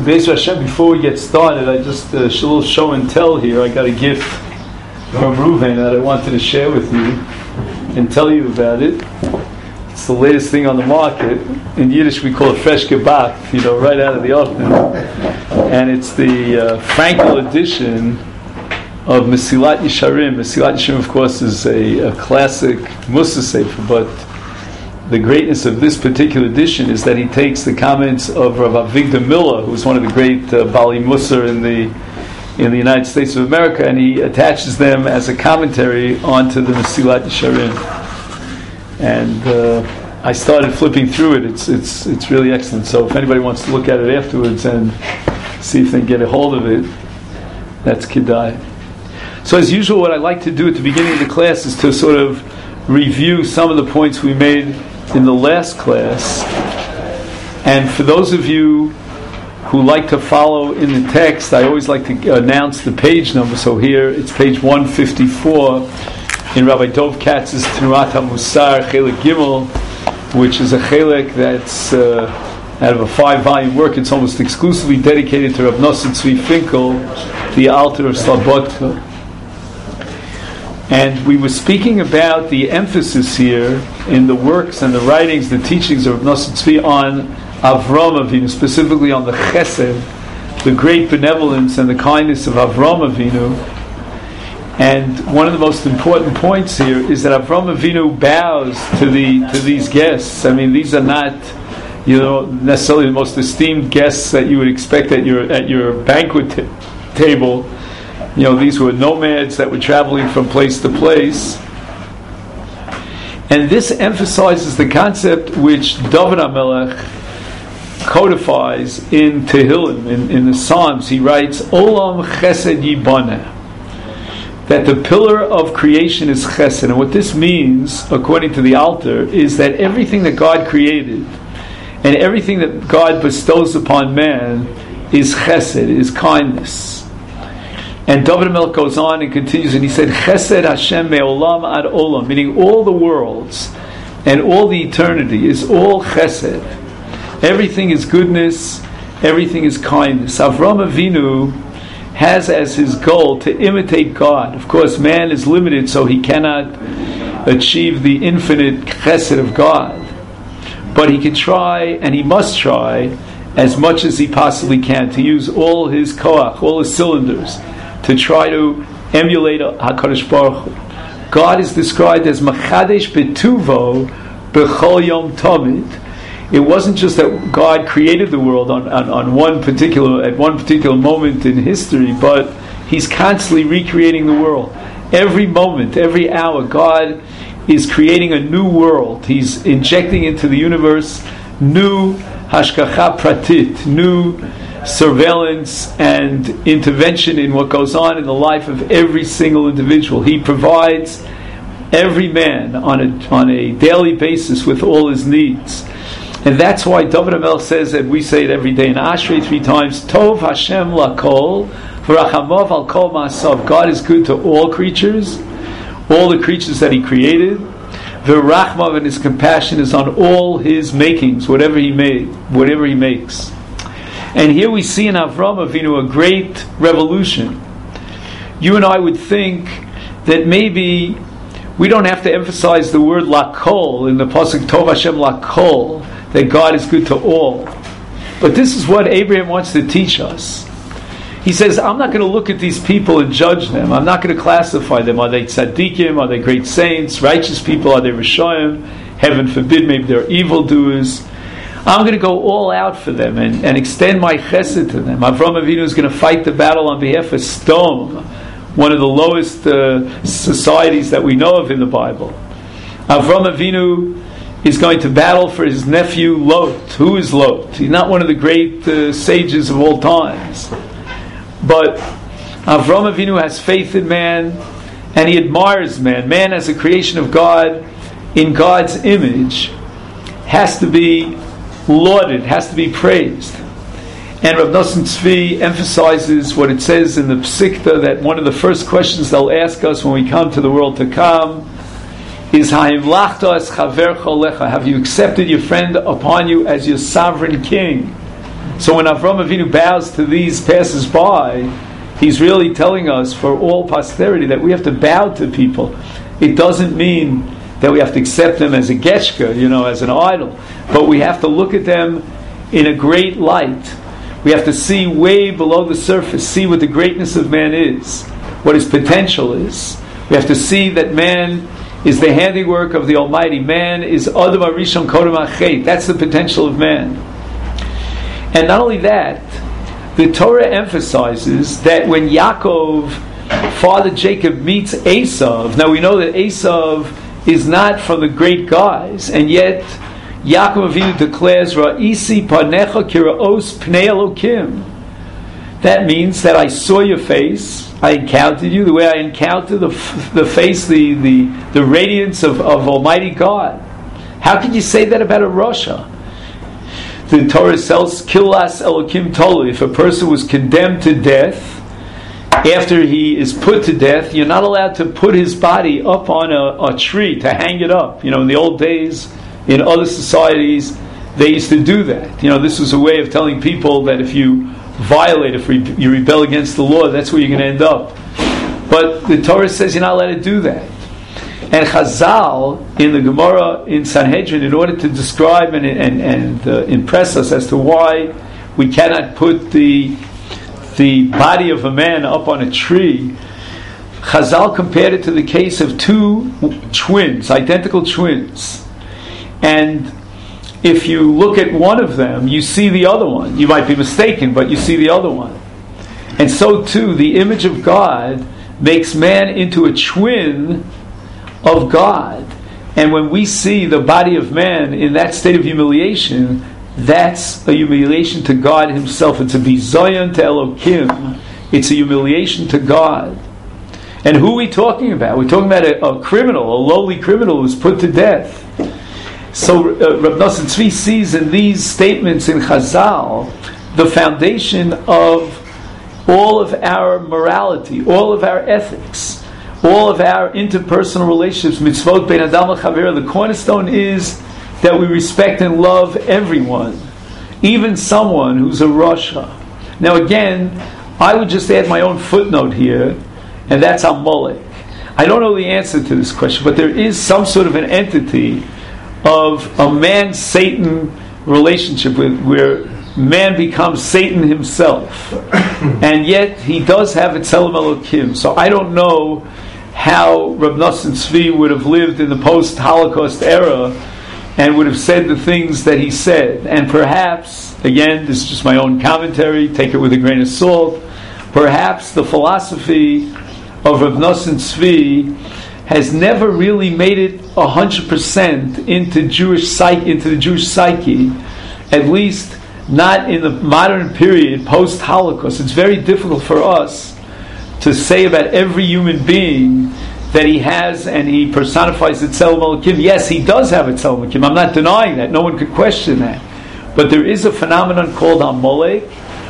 So Be'ez Hashem, before we get started, I just a little show and tell here. I got a gift from Reuven that I wanted to share with you and tell you about it. It's the latest thing on the market. In Yiddish we call it fresh kebab, right out of the oven. And it's the Frankel edition of Mesilat Yesharim. Mesilat Yesharim, of course, is a classic Mussar Sefer, but the greatness of this particular edition is that he takes the comments of Rav Avigdor Miller, who's one of the great Bali Mussar in the United States of America, and he attaches them as a commentary onto the Mesilat Yesharim. And I started flipping through it. It's really excellent. So if anybody wants to look at it afterwards and see if they can get a hold of it, that's Kedai. So as usual, what I like to do at the beginning of the class is to sort of review some of the points we made in the last class. And for those of you who like to follow in the text, I always like to announce the page number. So here it's page 154 in Rabbi Dov Katz's Tenurat HaMusar Chelek Gimel, which is a chelek that's out of a 5-volume work. It's almost exclusively dedicated to Rav Nosson Tzvi Finkel, the Alter of Slobodka. And we were speaking about the emphasis here in the works and the writings, the teachings of Rav Nosson Tzvi on Avram Avinu, specifically on the Chesed, the great benevolence and the kindness of Avram Avinu. And one of the most important points here is that Avram Avinu bows to these guests. I mean, these are not, necessarily the most esteemed guests that you would expect at your banquet table. These were nomads that were traveling from place to place. And this emphasizes the concept which David HaMelech codifies in Tehillim, in the Psalms. He writes, Olam Chesed Yibana, that the pillar of creation is Chesed. And what this means, according to the Alter, is that everything that God created and everything that God bestows upon man is Chesed, is kindness. And David HaMelech goes on and continues, and he said, Chesed Hashem me'olam ad olam, meaning all the worlds and all the eternity is all Chesed. Everything is goodness, everything is kindness. Avram Avinu has as his goal to imitate God. Of course, man is limited, so he cannot achieve the infinite Chesed of God. But he can try, and he must try, as much as he possibly can, to use all his koach, all his cylinders, to try to emulate HaKadosh Baruch Hu. God is described as Machadesh Betuvo B'chol Yom Tamid. It wasn't just that God created the world at one particular moment in history, but He's constantly recreating the world. Every moment, every hour, God is creating a new world. He's injecting into the universe new hashgacha pratit, new surveillance and intervention in what goes on in the life of every single individual. He provides every man on a daily basis with all his needs. And that's why David HaMelech says, and we say it every day in Ashrei 3 times, Tov Hashem lakol, v'rachamov al kol ma'asav. God is good to all creatures, all the creatures that He created. V'rachmav, and His compassion is on all His makings, whatever He makes. And here we see in Avram Avinu a great revolution. You and I would think that maybe we don't have to emphasize the word lakol in the pasuk Tov Hashem lakol, that God is good to all. But this is what Abraham wants to teach us. He says, I'm not going to look at these people and judge them. I'm not going to classify them. Are they tzaddikim? Are they great saints? Righteous people? Are they rishoyim? Heaven forbid, maybe they're evildoers. I'm going to go all out for them and extend my chesed to them. Avram Avinu is going to fight the battle on behalf of Sodom, one of the lowest societies that we know of in the Bible. Avram Avinu is going to battle for his nephew Lot. Who is Lot? He's not one of the great sages of all times. But Avram Avinu has faith in man, and he admires man. Man as a creation of God, in God's image, has to be lauded, has to be praised. And Rav Nosson Tzvi emphasizes what it says in the Psikta, that one of the first questions they'll ask us when we come to the world to come is Ha'imlachta es chavercha lecha. Have you accepted your friend upon you as your sovereign king? So when Avram Avinu bows to these passers-by, he's really telling us for all posterity that we have to bow to people. It doesn't mean that we have to accept them as a getchka, as an idol, but we have to look at them in a great light. We have to see way below the surface, see what the greatness of man is, what his potential is. We have to see that man is the handiwork of the Almighty. Man is Adam Arishon Kodem Achet. That's the potential of man. And not only that, the Torah emphasizes that when Yaakov, father Jacob, meets Esav, now we know that Esav is not from the great guys, and yet Yaakov Avinu declares, Ra'isi panecha kiraos pnei Elokim. That means that I saw your face, I encountered you the way I encountered the face, the radiance of Almighty God. How can you say that about a Rasha? The Torah says, Kilas Elokim Tolu. If a person was condemned to death, after he is put to death, you're not allowed to put his body up on a tree, to hang it up. In the old days, in other societies, they used to do that. This was a way of telling people that if you violate, if you rebel against the law, that's where you're going to end up. But the Torah says you're not allowed to do that. And Chazal, in the Gemara in Sanhedrin, in order to describe and impress us as to why we cannot put the body of a man up on a tree, Chazal compared it to the case of two twins, identical twins. And if you look at one of them, you see the other one. You might be mistaken, but you see the other one. And so too, the image of God makes man into a twin of God. And when we see the body of man in that state of humiliation, that's a humiliation to God Himself. It's a bizayon to Elokim. It's a humiliation to God. And who are we talking about? We're talking about a criminal, a lowly criminal who's put to death. So Reb Nosson Tzvi sees in these statements in Chazal the foundation of all of our morality, all of our ethics, all of our interpersonal relationships, mitzvot ben adam l'chavero. The cornerstone is that we respect and love everyone, even someone who's a Rasha. Now again, I would just add my own footnote here, and that's Amalek. I don't know the answer to this question, but there is some sort of an entity of a man-Satan relationship where man becomes Satan himself, and yet he does have a Tzelem Elokim. So I don't know how Reb Nosson Tzvi would have lived in the post-Holocaust era and would have said the things that he said. And perhaps, again, this is just my own commentary, take it with a grain of salt, perhaps the philosophy of Reb Nosson Tzvi has never really made it 100% into the Jewish psyche, at least not in the modern period, post-Holocaust. It's very difficult for us to say about every human being that he has and he personifies the Tzelem Elokim. Yes, he does have a Tzelem Elokim. I'm not denying that. No one could question that. But there is a phenomenon called Amalek,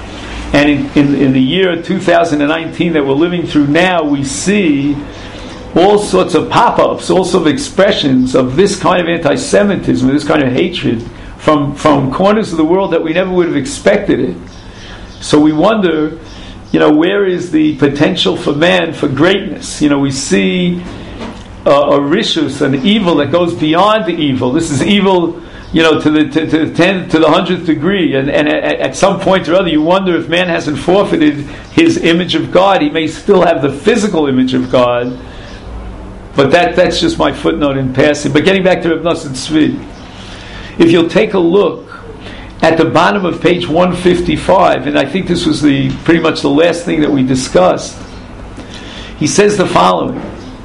and in the year 2019 that we're living through now, we see all sorts of pop-ups, all sorts of expressions of this kind of anti-Semitism, this kind of hatred from corners of the world that we never would have expected it. So we wonder, where is the potential for man for greatness? We see a rishus, an evil that goes beyond the evil. This is evil, to the 100th degree, and at some point or other, you wonder if man hasn't forfeited his image of God. He may still have the physical image of God. But that's just my footnote in passing. But getting back to Reb Nosson Tzvi, if you'll take a look at the bottom of page 155, and I think this was pretty much the last thing that we discussed, he says the following.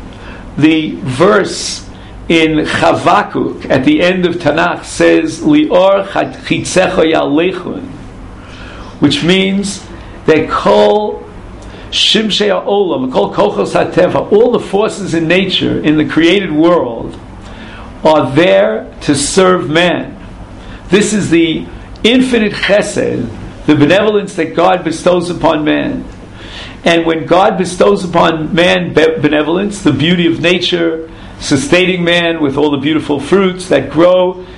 The verse in Chavakuk at the end of Tanakh says, Lior chitzecha yalechun, which means that kol Shimshei ha'olam, kol kochos ha'teva, all the forces in nature, in the created world, are there to serve man. This is the infinite chesed, the benevolence that God bestows upon man. And when God bestows upon man benevolence, the beauty of nature, sustaining man with all the beautiful fruits that grow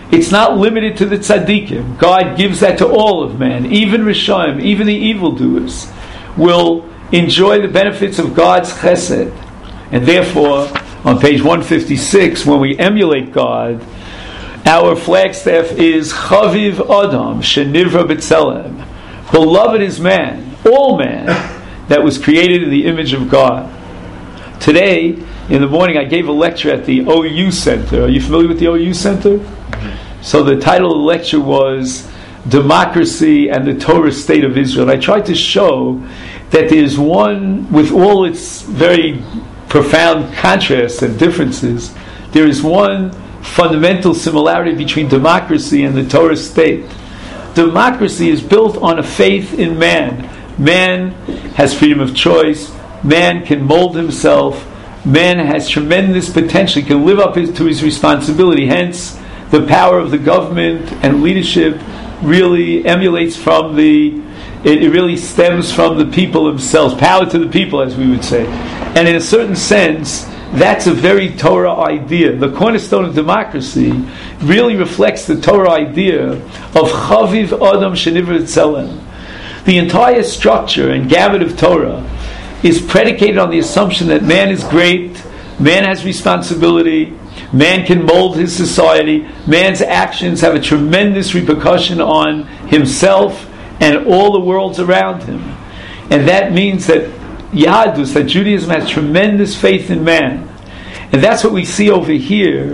It's not limited to the tzaddikim. God gives that to all of man. Even Rishonim, even the evildoers, will enjoy the benefits of God's chesed. And therefore, on page 156, when we emulate God, our flagstaff is Chaviv Adam Shenivra B'Tselem. Beloved is man, all man, that was created in the image of God. Today, in the morning, I gave a lecture at the OU Center. Are you familiar with the OU Center? So the title of the lecture was Democracy and the Torah State of Israel. And I tried to show that there's one, with all its very profound contrasts and differences, there is one fundamental similarity between democracy and the Torah state. Democracy is built on a faith in man. Man has freedom of choice. Man can mold himself. Man has tremendous potential. He can live up to his responsibility. Hence, the power of the government and leadership really emulates from it really stems from the people themselves. Power to the people, as we would say. And in a certain sense, that's a very Torah idea. The cornerstone of democracy really reflects the Torah idea of Chaviv Adam Shenivra B'Tselem. The entire structure and gamut of Torah is predicated on the assumption that man is great, man has responsibility, man can mold his society, man's actions have a tremendous repercussion on himself and all the worlds around him. And that means that Yahadus, that Judaism has tremendous faith in man. And that's what we see over here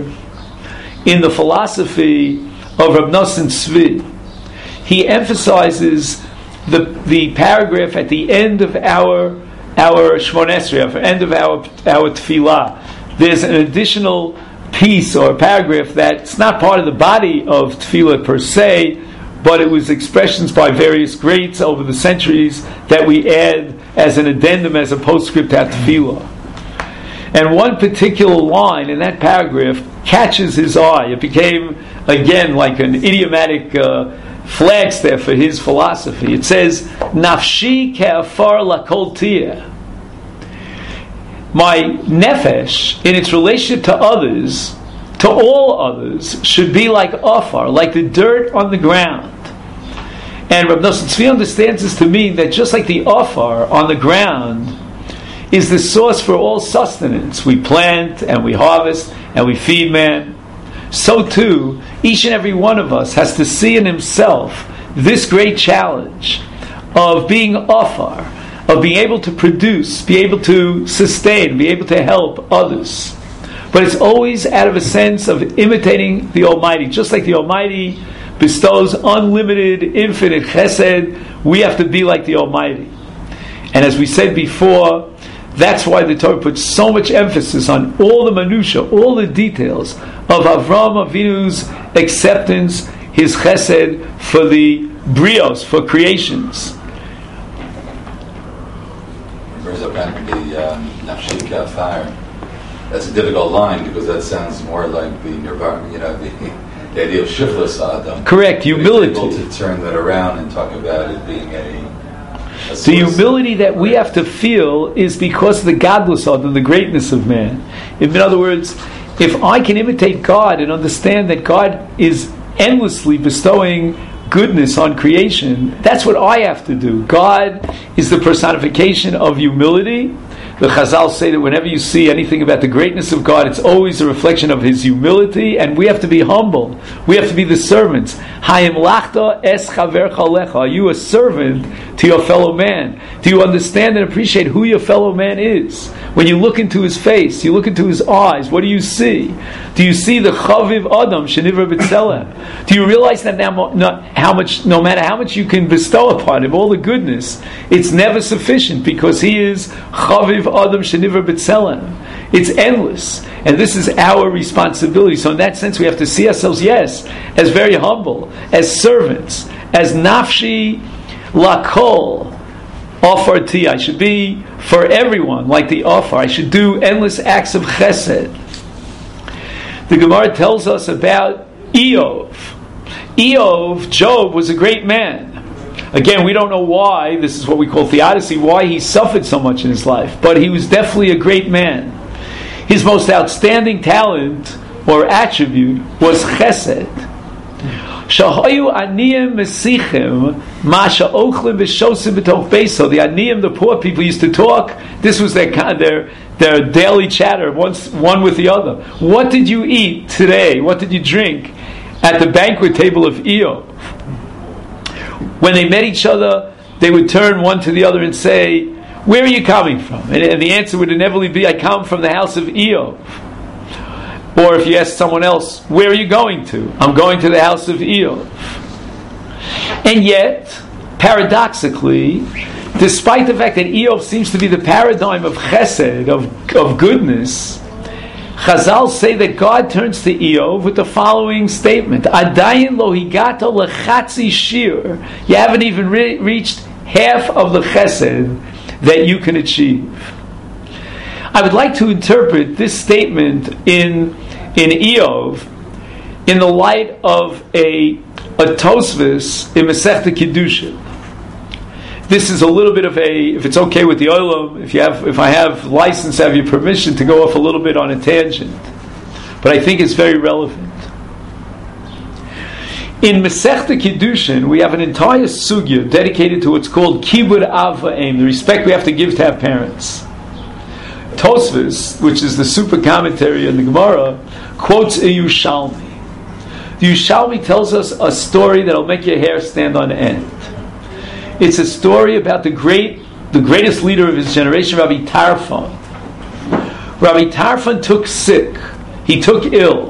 in the philosophy of Rab Nosson Tzvi. He emphasizes the paragraph at the end of our Shmona Esrei, at the end of our Tefillah. There's an additional piece or paragraph that's not part of the body of Tefillah per se, but it was expressions by various greats over the centuries that we add as an addendum, as a postscript at Tefillah. And one particular line in that paragraph catches his eye. It became, again, like an idiomatic flagstaff for his philosophy. It says, Nafshi ke'afar lakol tiyeh. My nefesh, in its relationship to others, to all others, should be like afar, like the dirt on the ground. And Rab Nosson Tzvi understands this to mean that just like the afar on the ground is the source for all sustenance, we plant and we harvest and we feed man, so too, each and every one of us has to see in himself this great challenge of being afar, of being able to produce, be able to sustain, be able to help others. But it's always out of a sense of imitating the Almighty. Just like the Almighty bestows unlimited, infinite chesed, we have to be like the Almighty. And as we said before, that's why the Torah puts so much emphasis on all the minutiae, all the details of Avraham Avinu's acceptance, his chesed for the brios, for creations. Brings up kind of the Nafshi Kafar. That's a difficult line because that sounds more like the nirvana, the idea of shiftless Adam. Correct, humility. Able to turn that around and talk about it being the humility that we have to feel is because of the godless Adam, the greatness of man. In other words, if I can imitate God and understand that God is endlessly bestowing goodness on creation, that's what I have to do. God is the personification of humility. The Chazal say that whenever you see anything about the greatness of God, it's always a reflection of His humility, and we have to be humble. We have to be the servants. Hayim lachta es chavercha lecha. Are you a servant to your fellow man? Do you understand and appreciate who your fellow man is? When you look into his face, you look into his eyes, what do you see? Do you see the Chaviv Adam Shenivra B'Tselem? Do you realize that no matter how much you can bestow upon him, all the goodness, it's never sufficient because he is Chaviv Adam Shenivra B'Tselem. It's endless. And this is our responsibility. So in that sense, we have to see ourselves, yes, as very humble, as servants, as nafshi lakol, ofar. I should be for everyone like the ofar. I should do endless acts of chesed. The Gemara tells us about Eov. Job was a great man. Again, we don't know why, this is what we call theodicy, why he suffered so much in his life. But he was definitely a great man. His most outstanding talent or attribute was chesed. Shahayu aniyim mesichim masha ochlim v'shosim b'toch beiso. The aniyim, the poor people, used to talk. This was their daily chatter, one with the other. What did you eat today? What did you drink at the banquet table of Eov? When they met each other, they would turn one to the other and say, "Where are you coming from?" And the answer would inevitably be, "I come from the house of Eov." Or if you ask someone else, "Where are you going to?" "I'm going to the house of Eov." And yet, paradoxically, despite the fact that Eov seems to be the paradigm of chesed, of goodness, Chazal say that God turns to Eov with the following statement: Adayin lo higato lechatzi shir. You haven't even reached half of the chesed that you can achieve. I would like to interpret this statement in Eov in the light of a Tosfos in Masechta Kiddushin. This is a little bit of if it's okay with the Olam, if I have license, have your permission to go off a little bit on a tangent, but I think it's very relevant. In Masechta Kiddushin, we have an entire sugya dedicated to what's called Kibud Av V'Em, the respect we have to give to our parents. Tosfos, which is the super commentary in the Gemara, quotes a Yushalmi. The Yushalmi tells us a story that'll make your hair stand on end. It's a story about the greatest leader of his generation, Rabbi Tarfon. Rabbi Tarfon took sick. He took ill.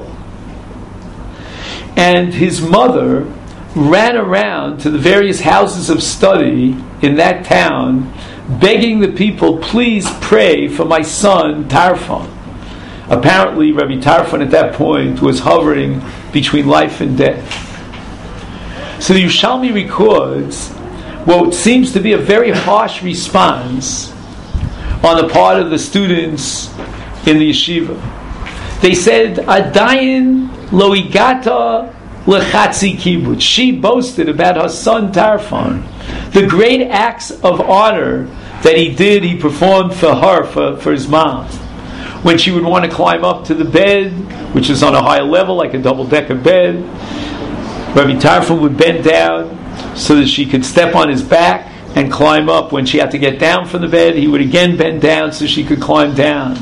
And his mother ran around to the various houses of study in that town, begging the people, "Please pray for my son Tarfon." Apparently, Rabbi Tarfon at that point was hovering between life and death. So the Yushalmi records what seems to be a very harsh response on the part of the students in the yeshiva. They said, "Adayin lo igata lechatzi kibbutz." She boasted about her son Tarfon, the great acts of honor that he performed for her, for his mom. When she would want to climb up to the bed, which is on a higher level, like a double-decker bed, Rabbi Tarfon would bend down so that she could step on his back and climb up. When she had to get down from the bed, he would again bend down so she could climb down.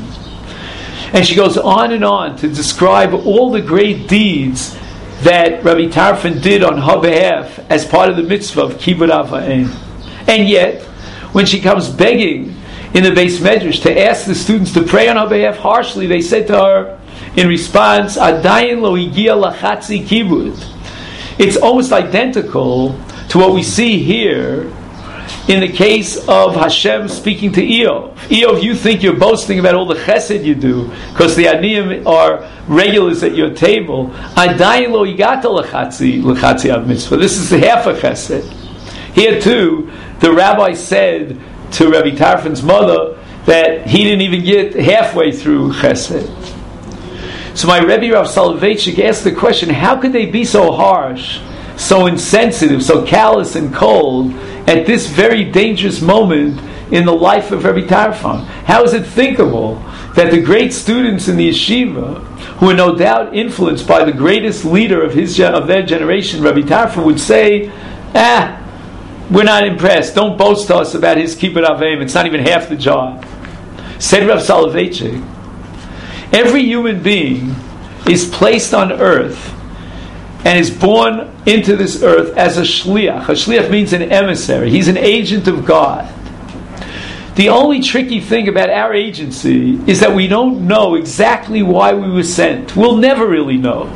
And she goes on and on to describe all the great deeds that Rabbi Tarfon did on her behalf as part of the mitzvah of Kibud Av V'Em. And yet, when she comes begging in the Beis Medrash to ask the students to pray on her behalf harshly, they said to her in response, "Adayin lo higia lachatzi kibud." It's almost identical to what we see here in the case of Hashem speaking to Eov. Eov, you think you're boasting about all the chesed you do because the aniyim are regulars at your table. Adayin lo higata lechatzi av mitzvah. This is half a chesed. Here too, the rabbi said to Rabbi Tarfon's mother that he didn't even get halfway through chesed. So my Rebbe Rav Soloveitchik asked the question, how could they be so harsh, so insensitive, so callous and cold at this very dangerous moment in the life of Rabbi Tarfon? How is it thinkable that the great students in the yeshiva, who are no doubt influenced by the greatest leader of their generation, Rabbi Tarfon, would say, we're not impressed, don't boast to us about his Kibbud Av V'Em, it's not even half the job. Said Rav Soloveitchik, every human being is placed on earth and is born into this earth as a shliach. A shliach means an emissary. He's an agent of God. The only tricky thing about our agency is that we don't know exactly why we were sent. We'll never really know.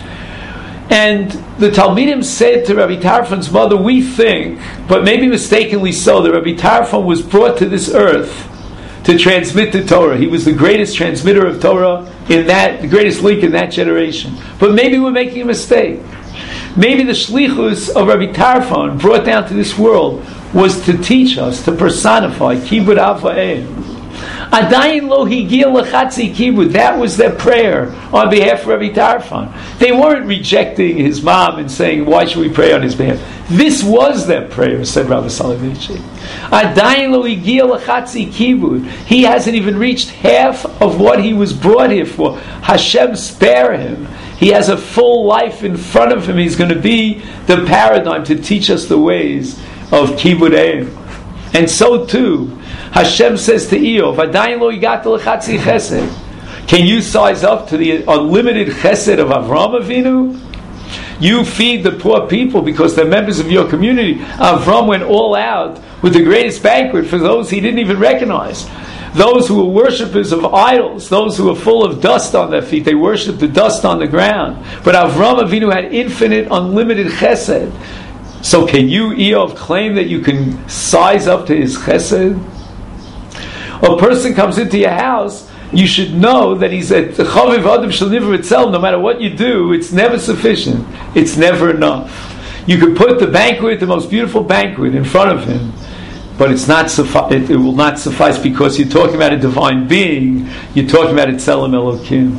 And the Talmidim said to Rabbi Tarfon's mother, we think, but maybe mistakenly so, that Rabbi Tarfon was brought to this earth to transmit the Torah. He was the greatest transmitter of Torah the greatest link in that generation. But maybe we're making a mistake. Maybe the shlichus of Rabbi Tarfon brought down to this world was to teach us, to personify Kibud Av V'Em. Adayin lo higia lechatzi kibud. That was their prayer on behalf of Rabbi Tarfon. They weren't rejecting his mom and saying, why should we pray on his behalf? This was their prayer, said Rabbi Soloveitchik. Adayin lo higia lechatzi kibud. He hasn't even reached half of what he was brought here for. Hashem spare him. He has a full life in front of him. He's going to be the paradigm to teach us the ways of Kibud Eim. And so too, Hashem says to Eov, "Adayin lo igata lechatzi chesed." Can you size up to the unlimited chesed of Avram Avinu? You feed the poor people because they're members of your community. Avram went all out with the greatest banquet for those he didn't even recognize. Those who were worshippers of idols, those who were full of dust on their feet, they worshipped the dust on the ground. But Avram Avinu had infinite, unlimited chesed. So can you, Eov, claim that you can size up to his chesed? A person comes into your house, you should know that he's at the Chaviv Adam Shel Nivra itself. No matter what you do, it's never sufficient. It's never enough. You could put the banquet, the most beautiful banquet, in front of him, but it's not it will not suffice because you're talking about a divine being. You're talking about a Tzelem Elokim.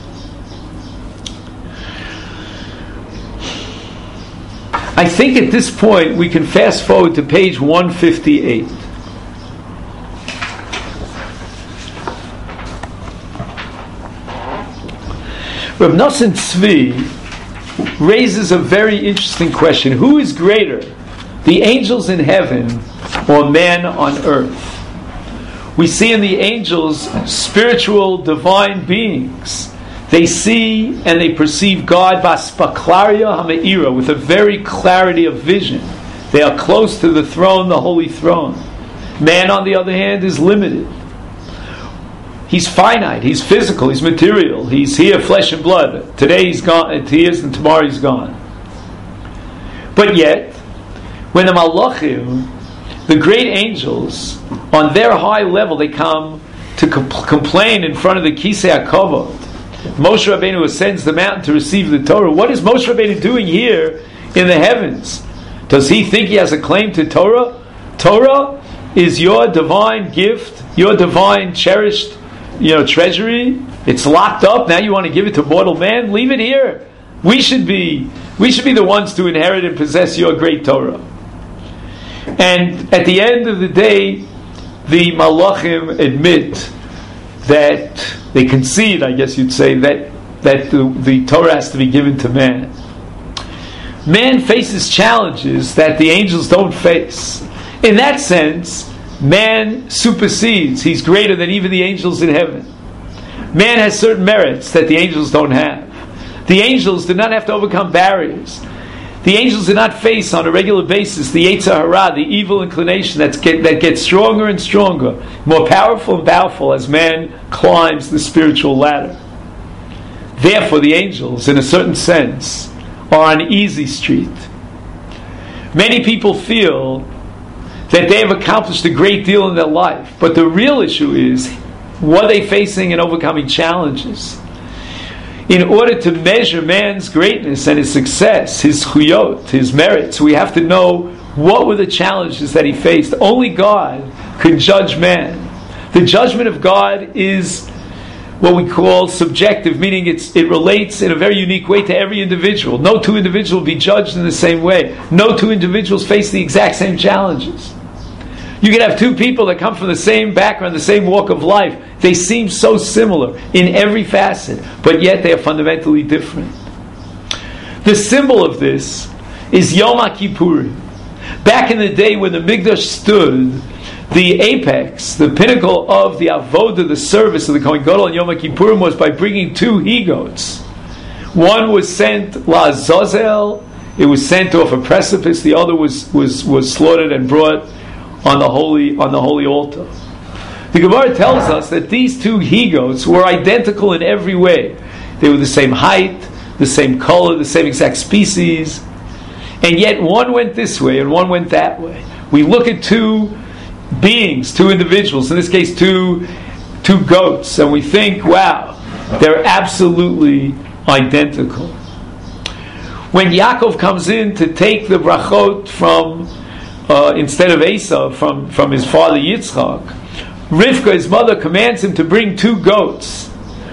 I think at this point we can fast forward to page 158. Reb Nosson Tzvi raises a very interesting question. Who is greater, the angels in heaven or man on earth? We see in the angels spiritual, divine beings. They see and they perceive God baspaklaria hameira, with a very clarity of vision. They are close to the throne, the holy throne. Man, on the other hand, is limited. He's finite, he's physical, he's material, he's here, flesh and blood. Today he's gone, he is, and tomorrow he's gone. But yet, when the Malachim, the great angels, on their high level, they come to complain in front of the Kisei HaKavod. Moshe Rabbeinu ascends the mountain to receive the Torah. What is Moshe Rabbeinu doing here in the heavens? Does he think he has a claim to Torah? Torah is your divine gift, your divine cherished treasury. It's locked up. Now you want to give it to mortal man? Leave it here. We should be the ones to inherit and possess your great Torah. And at the end of the day, the Malachim admit that they concede, I guess you'd say, that the Torah has to be given to man. Man faces challenges that the angels don't face. In that sense, man supersedes. He's greater than even the angels in heaven. Man has certain merits that the angels don't have. The angels did not have to overcome barriers. The angels did not face on a regular basis the Yetzer Hara, the evil inclination that gets stronger and stronger, more powerful and powerful as man climbs the spiritual ladder. Therefore, the angels, in a certain sense, are on easy street. Many people feel that they have accomplished a great deal in their life, but the real issue is, what are they facing in overcoming challenges? In order to measure man's greatness and his success, his chuyot, his merits, we have to know what were the challenges that he faced. Only God can judge man. The judgment of God is what we call subjective, meaning it relates in a very unique way to every individual. No two individuals will be judged in the same way. No two individuals face the exact same challenges. You can have two people that come from the same background, the same walk of life. They seem so similar in every facet, but yet they are fundamentally different. The symbol of this is Yom HaKippurim. Back in the day when the Mikdash stood, the apex, the pinnacle of the avodah, the service of the Kohen Gadol on Yom HaKippurim was by bringing two he-goats. One was sent la'azazel, it was sent off a precipice. The other was slaughtered and brought on the holy altar. The Gemara tells us that these two he-goats were identical in every way. They were the same height, the same color, the same exact species, and yet one went this way and one went that way. We look at two beings, two individuals, in this case two goats, and we think, wow, they're absolutely identical. When Yaakov comes in to take the brachot from instead of Esav from his father Yitzchak, Rivka, his mother, commands him to bring two goats.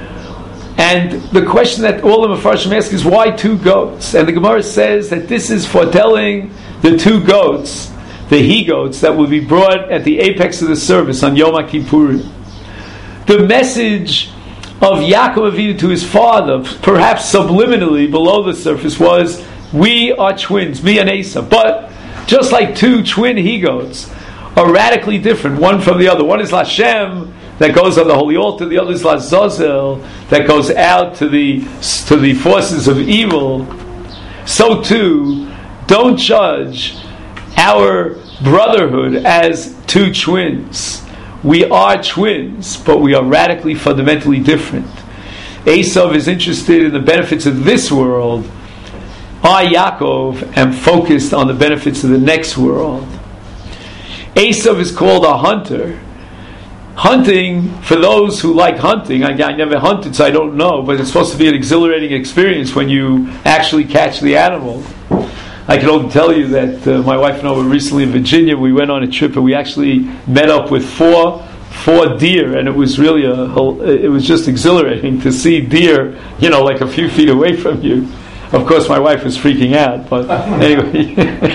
And the question that all the Mefarshim ask is, why two goats? And the Gemara says that this is foretelling the two goats, the he-goats, that will be brought at the apex of the service on Yom HaKippurim. The message of Yaakov Avinu to his father, perhaps subliminally below the surface, was, we are twins, me and Esau. But just like two twin he-goats are radically different, one from the other. One is Lashem, that goes on the holy altar. The other is Lazazel, that goes out to the forces of evil. So too, don't judge our brotherhood as two twins. We are twins, but we are radically, fundamentally different. Esav is interested in the benefits of this world. I, Yaakov, am focused on the benefits of the next world. Esav is called a hunter. Hunting, for those who like hunting, I never hunted, so I don't know, but it's supposed to be an exhilarating experience when you actually catch the animal. I can only tell you that my wife and I were recently in Virginia. We went on a trip and we actually met up with four deer, and it was really it was just exhilarating to see deer, like a few feet away from you. Of course, my wife was freaking out, but anyway.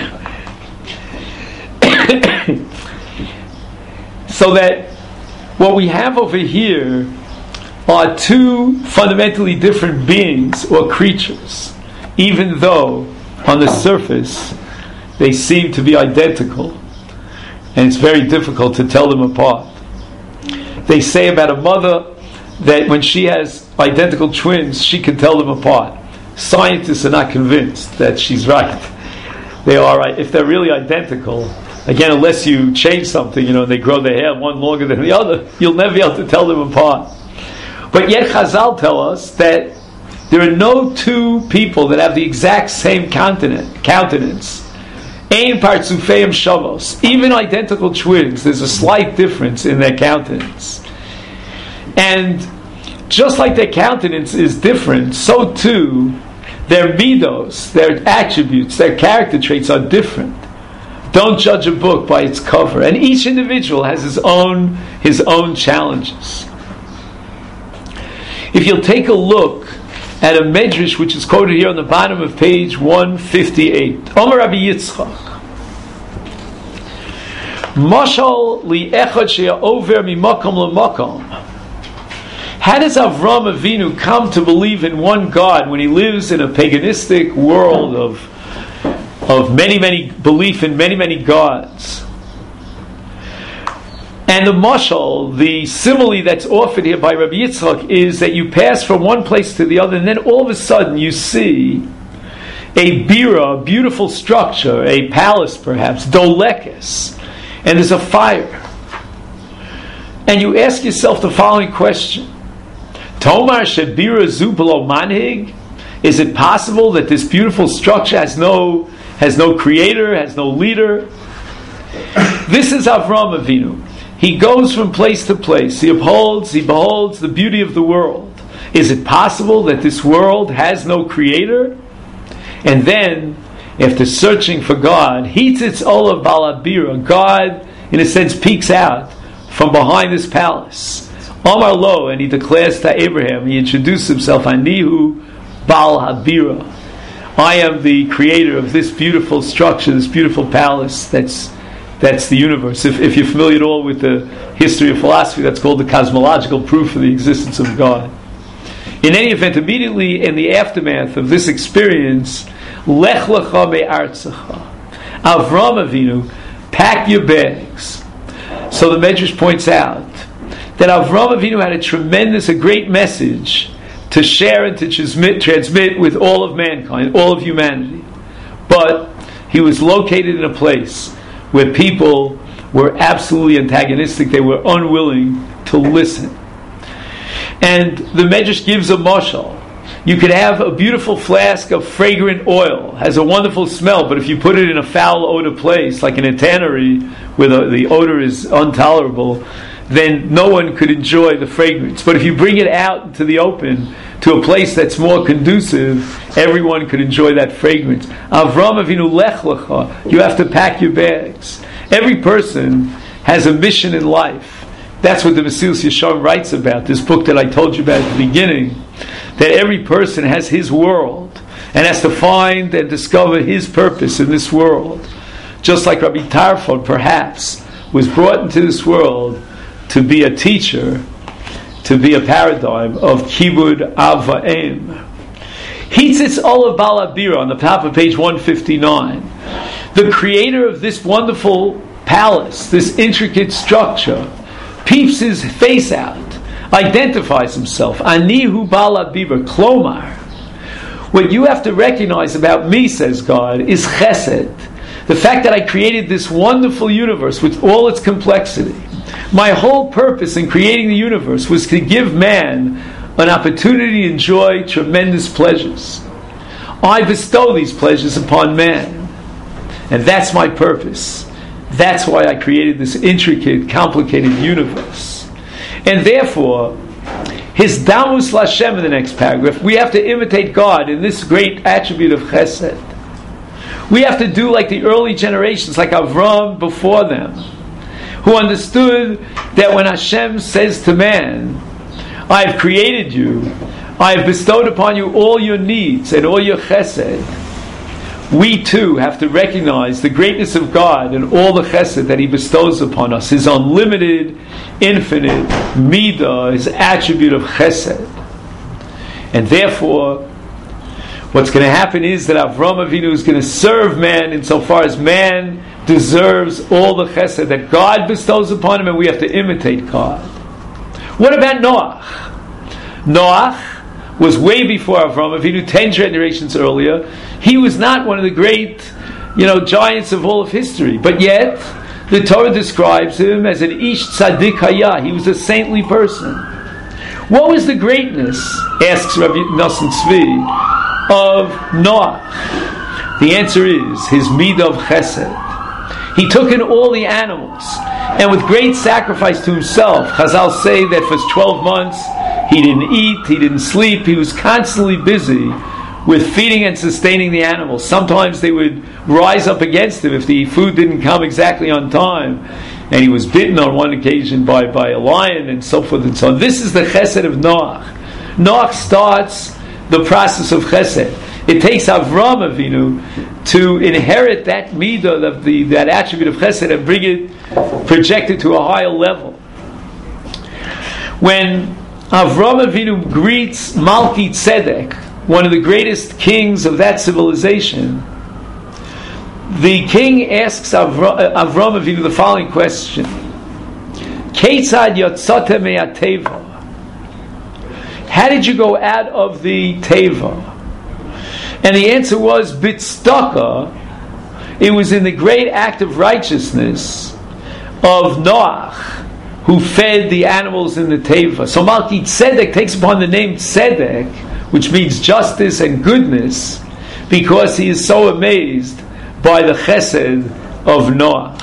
So that what we have over here are two fundamentally different beings or creatures, even though on the surface they seem to be identical, and it's very difficult to tell them apart. They say about a mother that when she has identical twins, she can tell them apart. Scientists are not convinced that she's right. They are right. If they're really identical, again, unless you change something, they grow their hair one longer than the other, you'll never be able to tell them apart. But yet Chazal tell us that there are no two people that have the exact same countenance. Ein partzufeim shavos. Even identical twins, there's a slight difference in their countenance. And just like their countenance is different, so too their midos, their attributes, their character traits are different. Don't judge a book by its cover. And each individual has his own challenges. If you'll take a look at a medrash which is quoted here on the bottom of page 158. Omer Rabbi Yitzchak. Mashal li echad she'over mimakom lemakom. How does Avram Avinu come to believe in one God when he lives in a paganistic world of many belief in many gods? And the mashal, the simile that's offered here by Rabbi Yitzchak, is that you pass from one place to the other, and then all of a sudden you see a bira, a beautiful structure, a palace perhaps, dolekes, and there's a fire. And you ask yourself the following question: Tomar shebira zu b'lo manhig? Is it possible that this beautiful structure has no creator, has no leader? This is Avram Avinu. He goes from place to place. He beholds the beauty of the world. Is it possible that this world has no creator? And then, after searching for God, Hitzitz Olav Balabira, God, in a sense, peeks out from behind this palace. Omar Lo, and he declares to Abraham, he introduced himself, Anihu Bal Habira. I am the creator of this beautiful structure, this beautiful palace that's the universe. If you're familiar at all with the history of philosophy, that's called the cosmological proof of the existence of God. In any event, immediately in the aftermath of this experience, Lech lecha me'artzecha, Avram Avinu, pack your bags. So the Medrash points out that Avram Avinu had a great message to share and to transmit with all of mankind, all of humanity. But he was located in a place where people were absolutely antagonistic. They were unwilling to listen. And the Medrash gives a mashal. You could have a beautiful flask of fragrant oil, has a wonderful smell, but if you put it in a foul odor place, like in a tannery where the odor is intolerable, then no one could enjoy the fragrance. But if you bring it out into the open, to a place that's more conducive, everyone could enjoy that fragrance. Avram Avinu, lech lecha, you have to pack your bags. Every person has a mission in life. That's what the Mesilas Yesharim writes about, this book that I told you about at the beginning, that every person has his world and has to find and discover his purpose in this world. Just like Rabbi Tarfon, perhaps, was brought into this world to be a teacher, to be a paradigm of Kibud Av Va'em. Hitzitz Olav Balabira on the top of page 159. The creator of this wonderful palace, this intricate structure, peeps his face out, identifies himself. Anihu Balabira, Klomar. What you have to recognize about me, says God, is chesed. The fact that I created this wonderful universe with all its complexity. My whole purpose in creating the universe was to give man an opportunity to enjoy tremendous pleasures. I bestow these pleasures upon man. And that's my purpose. That's why I created this intricate, complicated universe. And therefore, his Damus Lashem in the next paragraph, we have to imitate God in this great attribute of chesed. We have to do like the early generations, like Avram before them, who understood that when Hashem says to man, I have created you, I have bestowed upon you all your needs and all your chesed, we too have to recognize the greatness of God and all the chesed that He bestows upon us, His unlimited, infinite midah, His attribute of chesed. And therefore, what's going to happen is that Avram Avinu is going to serve man insofar as man deserves all the chesed that God bestows upon him, and we have to imitate God. What about Noach? Noach was way before Avram Avinu, 10 generations earlier. He was not one of the great, giants of all of history, but yet the Torah describes him as an ish tzaddik hayah. He was a saintly person. What was the greatness, asks Rabbi Nosson Tzvi, of Noach? The answer is his midah of chesed. He took in all the animals, and with great sacrifice to himself. Chazal say that for 12 months he didn't eat, he didn't sleep, he was constantly busy with feeding and sustaining the animals. Sometimes they would rise up against him if the food didn't come exactly on time, and he was bitten on one occasion by a lion, and so forth and so on. This is the chesed of Noach. Noach starts the process of chesed. It takes Avram Avinu to inherit that midah, that attribute of chesed, and bring it, project it to a higher level. When Avram Avinu greets Malki Tzedek, one of the greatest kings of that civilization, the king asks Avram Avinu the following question: Keitzad yatzata me'ateva? How did you go out of the teva? And the answer was bitzdaka. It was in the great act of righteousness of Noach, who fed the animals in the teva. So Malki Tzedek takes upon the name Tzedek, which means justice and goodness, because he is so amazed by the chesed of Noach.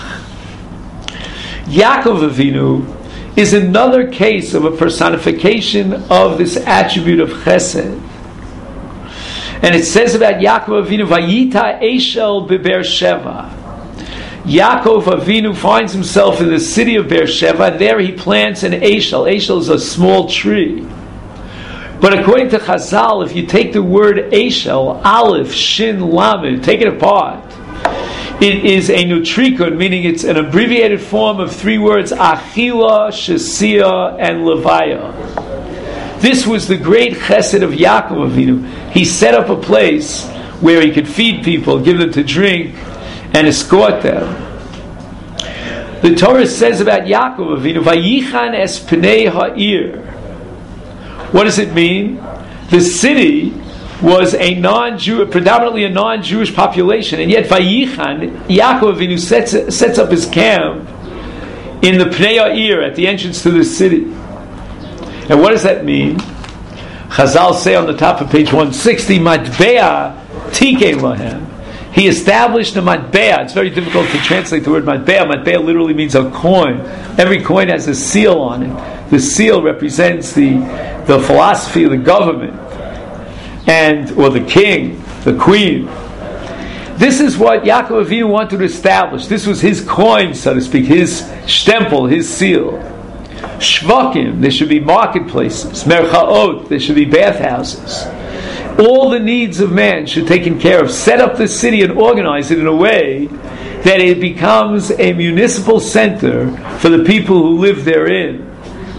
Yaakov Avinu is another case of a personification of this attribute of chesed. And it says about Yaakov Avinu, Vayita Eshel beBeer Sheva. Yaakov Avinu finds himself in the city of Beer Sheva, and there he plants an Eshel. Eshel is a small tree. But according to Chazal, if you take the word Eshel, Aleph, Shin, Lamed, take it apart, it is a nutrikon, meaning it's an abbreviated form of 3 words, Achila, Shesia, and Levaya. This was the great chesed of Yaakov Avinu. He set up a place where he could feed people, give them to drink, and escort them. The Torah says about Yaakov Avinu, Vayichan es pnei ha'ir. What does it mean? The city was predominantly a non-Jewish population, and yet Vayichan, Yaakov Avinu sets up his camp in the pnei ha'ir, at the entrance to the city. And what does that mean? Chazal say on the top of page 160, Matbea Tikein Lahem. He established a matbea. It's very difficult to translate the word matbea. Matbea literally means a coin. Every coin has a seal on it. The seal represents the philosophy of the government, or the king, the queen. This is what Yaakov Avinu wanted to establish. This was his coin, so to speak, his stempel, his seal. Shvakim, there should be marketplaces. Merchaot, there should be bathhouses. All the needs of man should be taken care of. Set up the city and organize it in a way that it becomes a municipal center for the people who live therein.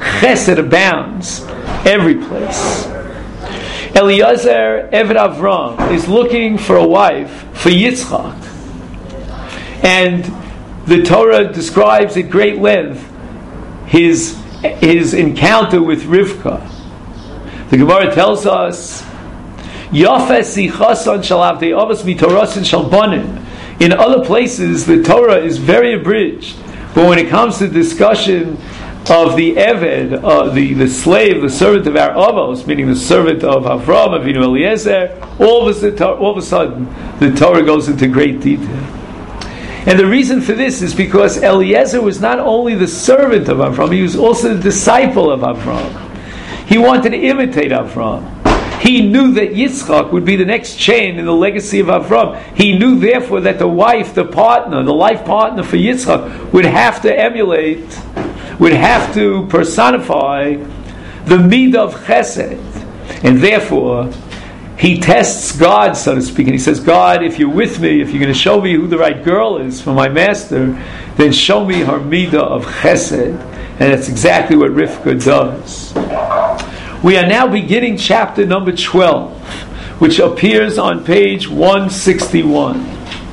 Chesed abounds every place. Eliezer, Eved Avram, is looking for a wife for Yitzchak. And the Torah describes at great length his encounter with Rivka. The Gemara tells us, Yafes Sichasan Shalavdei Avos Mitorasin Shalbanim. In other places, the Torah is very abridged. But when it comes to discussion of the Eved, the slave, the servant of our Avos, meaning the servant of Avram, Avinu Eliezer, all of a sudden, the Torah goes into great detail. And the reason for this is because Eliezer was not only the servant of Avram, he was also the disciple of Avram. He wanted to imitate Avram. He knew that Yitzchak would be the next chain in the legacy of Avram. He knew, therefore, that the wife, the partner, the life partner for Yitzchak would have to emulate, would have to personify the Midah of Chesed. And therefore, he tests God, so to speak, and he says, God, if you're with me, if you're going to show me who the right girl is for my master, then show me her Midah of Chesed. And that's exactly what Rivka does. We are now beginning chapter number 12, which appears on page 161.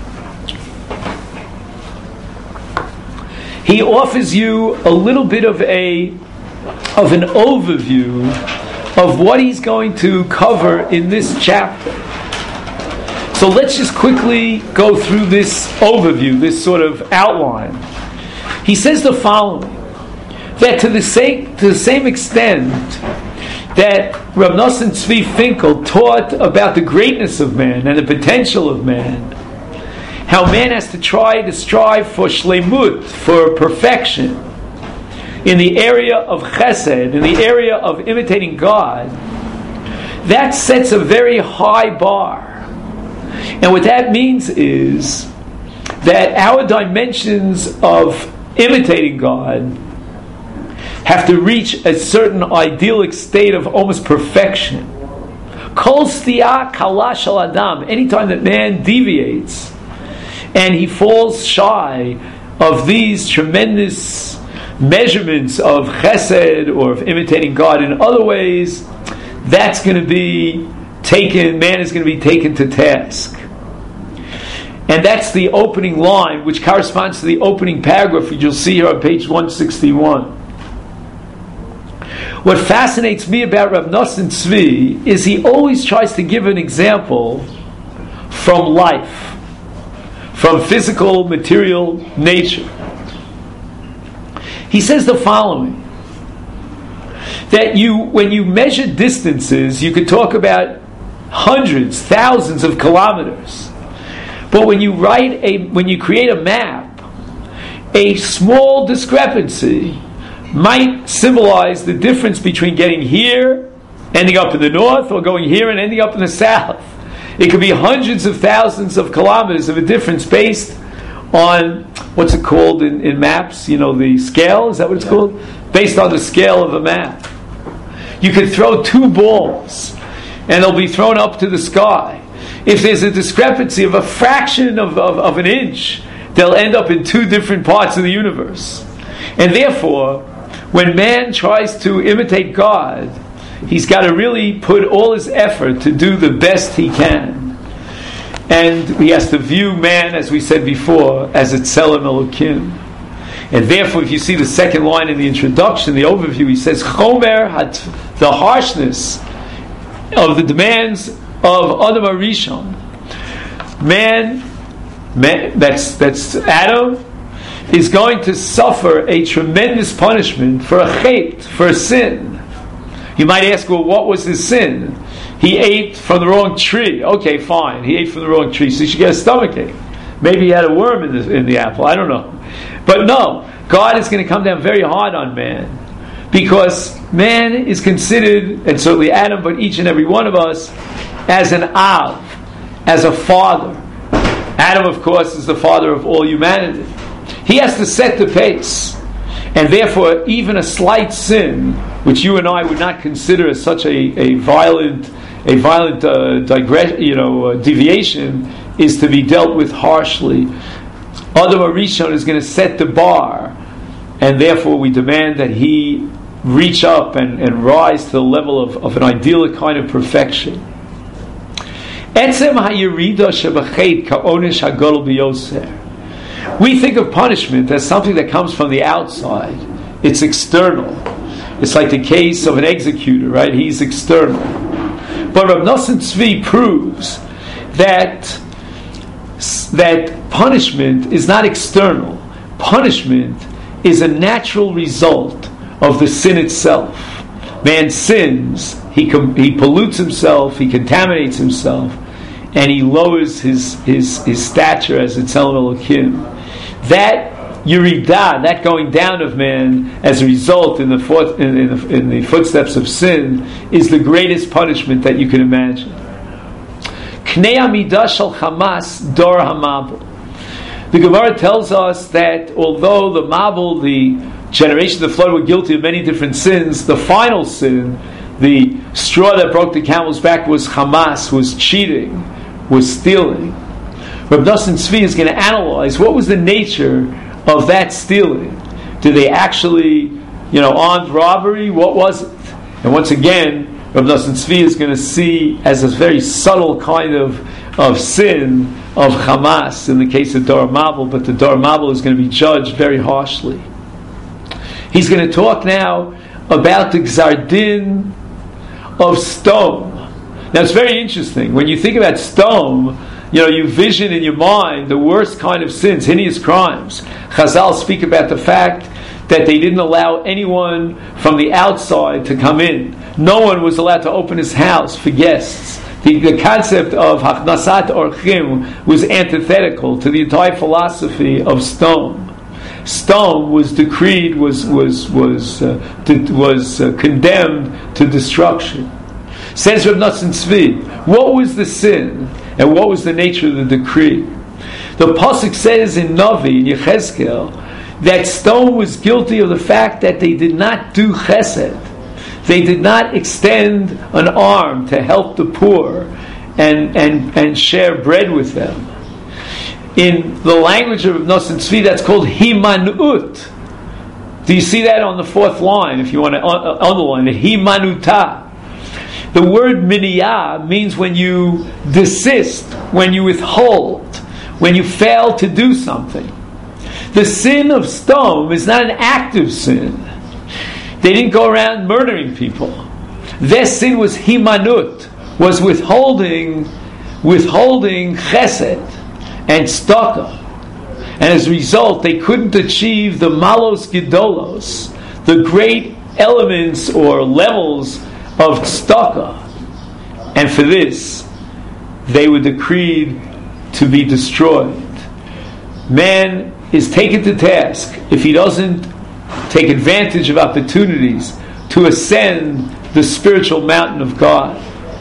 He offers you a little bit of an overview of what he's going to cover in this chapter. So let's just quickly go through this overview, this sort of outline. He says the following, that to the same extent that Rav Nosson Tzvi Finkel taught about the greatness of man and the potential of man, how man has to strive for shleimut, for perfection, in the area of chesed, in the area of imitating God, that sets a very high bar. And what that means is that our dimensions of imitating God have to reach a certain idyllic state of almost perfection. Kol stiyah kala shel adam. Anytime that man deviates and he falls shy of these tremendous measurements of chesed or of imitating God in other ways, that's going to be taken, man is going to be taken to task. And that's the opening line, which corresponds to the opening paragraph, which you'll see here on page 161. What fascinates me about Rav Nosson Tzvi is he always tries to give an example from life, from physical, material nature. He says the following, that when you measure distances, you could talk about hundreds, thousands of kilometers. But when you create a map, a small discrepancy might symbolize the difference between getting here, ending up in the north, or going here and ending up in the south. It could be hundreds of thousands of kilometers of a difference based on, what's it called in maps? You know, the scale, is that what it's called? Based on the scale of a map. You could throw two balls, and they'll be thrown up to the sky. If there's a discrepancy of a fraction of an inch, they'll end up in two different parts of the universe. And therefore, when man tries to imitate God, he's got to really put all his effort to do the best he can. And he has to view man, as we said before, as a tselem elokim. And therefore, if you see the second line in the introduction, the overview, he says, Chomer, the harshness of the demands of Adam HaRishon. Man, that's Adam, is going to suffer a tremendous punishment for a chet, for a sin. You might ask, well, what was his sin? He ate from the wrong tree. Okay, fine. He ate from the wrong tree, so he should get a stomachache. Maybe he had a worm in the apple. I don't know. But no, God is going to come down very hard on man, because man is considered, and certainly Adam, but each and every one of us, as an Av, as a father. Adam, of course, is the father of all humanity. He has to set the pace, and therefore even a slight sin, which you and I would not consider as such a violent deviation, is to be dealt with harshly. Adam HaRishon is going to set the bar, and therefore we demand that he reach up and rise to the level of an idyllic kind of perfection. We think of punishment as something that comes from the outside. It's external. It's like the case of an executor, right? He's external. But Rav Nosson Tzvi proves that punishment is not external. Punishment is a natural result of the sin itself. Man sins, he pollutes himself, he contaminates himself, and he lowers his stature as a Tzelem Elokim. That Yeridah, that going down of man as a result in the footsteps of sin, is the greatest punishment that you can imagine. Knei Amidah shel Hamas dor hamabul. The Gemara tells us that although the Mabul, the generation of the flood, were guilty of many different sins, the final sin, the straw that broke the camel's back, was Hamas, was cheating, was stealing. Rav Nosson Tzvi is going to analyze what was the nature of that stealing. Did they actually, armed robbery? What was it? And once again, Rav Nosson Tzvi is going to see as a very subtle kind of sin of Hamas in the case of Dor Mabul, but the Dor Mabul is going to be judged very harshly. He's going to talk now about the Gzar Din of stone. Now it's very interesting. When you think about stone, you vision in your mind the worst kind of sins, heinous crimes. Chazal speak about the fact that they didn't allow anyone from the outside to come in. No one was allowed to open his house for guests. The concept of Hachnasat Orchim was antithetical to the entire philosophy of stone. Stone was decreed, was condemned to destruction. Says Rav Nosson Tzvi, what was the sin and what was the nature of the decree? The pasuk says in Navi, in Yechezkel, that stone was guilty of the fact that they did not do chesed. They did not extend an arm to help the poor and share bread with them. In the language of Nosson Tzvi, that's called himanut. Do you see that on the fourth line, if you want to underline it? Himanuta. The word miniyah means when you desist, when you withhold, when you fail to do something. The sin of stone is not an active sin. They didn't go around murdering people. Their sin was himanut, was withholding chesed and tzedakah. And as a result, they couldn't achieve the malos gedolos, the great elements or levels of tzedakah. And for this, they were decreed to be destroyed. Man is taken to task if he doesn't take advantage of opportunities to ascend the spiritual mountain of God.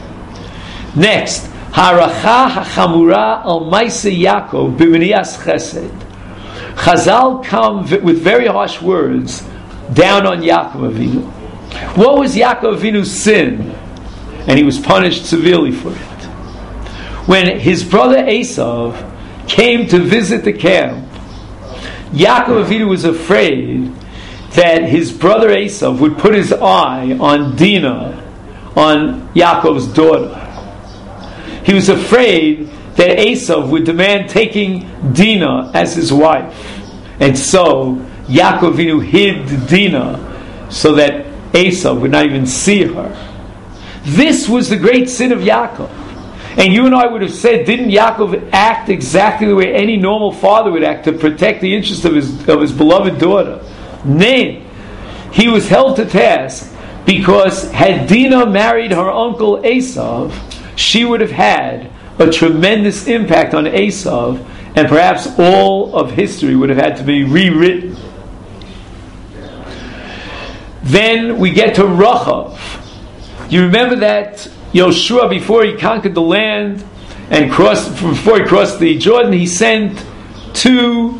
Next, haracha hachamura al ma'aseh Yaakov b'minias chesed. Chazal come with very harsh words down on Yaakov Avinu. What was Yaakov Avinu's sin? And he was punished severely for it. When his brother Esav came to visit the camp, Yaakov Avinu was afraid that his brother Esav would put his eye on Dinah, on Yaakov's daughter. He was afraid that Esav would demand taking Dinah as his wife. And so Yaakov Avinu hid Dinah so that Esav would not even see her. This was the great sin of Yaakov. And you and I would have said, didn't Yaakov act exactly the way any normal father would act to protect the interest of his beloved daughter? Nay, he was held to task because had Dinah married her uncle Esav, she would have had a tremendous impact on Esav, and perhaps all of history would have had to be rewritten. Then we get to Rachav. You remember that Yoshua, before he conquered the land and before he crossed the Jordan, he sent 2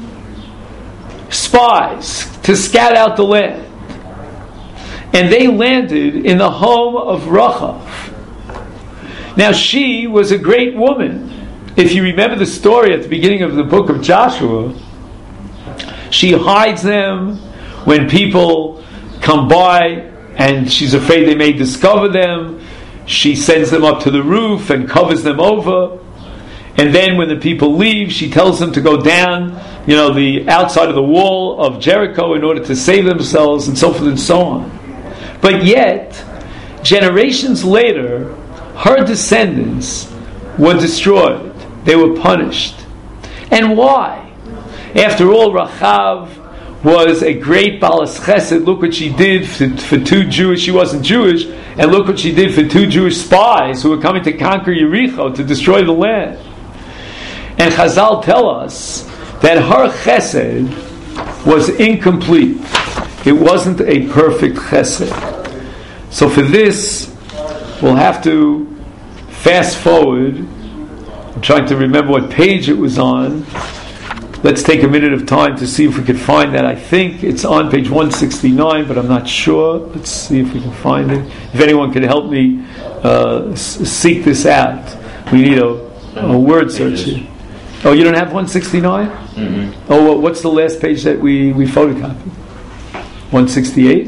spies to scout out the land. And they landed in the home of Rachav. Now she was a great woman. If you remember the story at the beginning of the book of Joshua, she hides them when people come by, and she's afraid they may discover them. She sends them up to the roof and covers them over. And then when the people leave, she tells them to go down, the outside of the wall of Jericho in order to save themselves, and so forth and so on. But yet, generations later, her descendants were destroyed. They were punished. And why? After all, Rachav was a great Balas Chesed. Look what she did for two Jewish, she wasn't Jewish, and look what she did for two Jewish spies who were coming to conquer Yericho, to destroy the land. And Chazal tell us that her Chesed was incomplete. It wasn't a perfect Chesed. So for this, we'll have to fast forward. I'm trying to remember what page it was on. Let's take a minute of time to see if we can find that. I think it's on page 169, but I'm not sure. Let's see if we can find it. If anyone could help me seek this out. We need a word search here. Oh, you don't have 169? Mm-hmm. Oh, well, what's the last page that we photocopied? 168?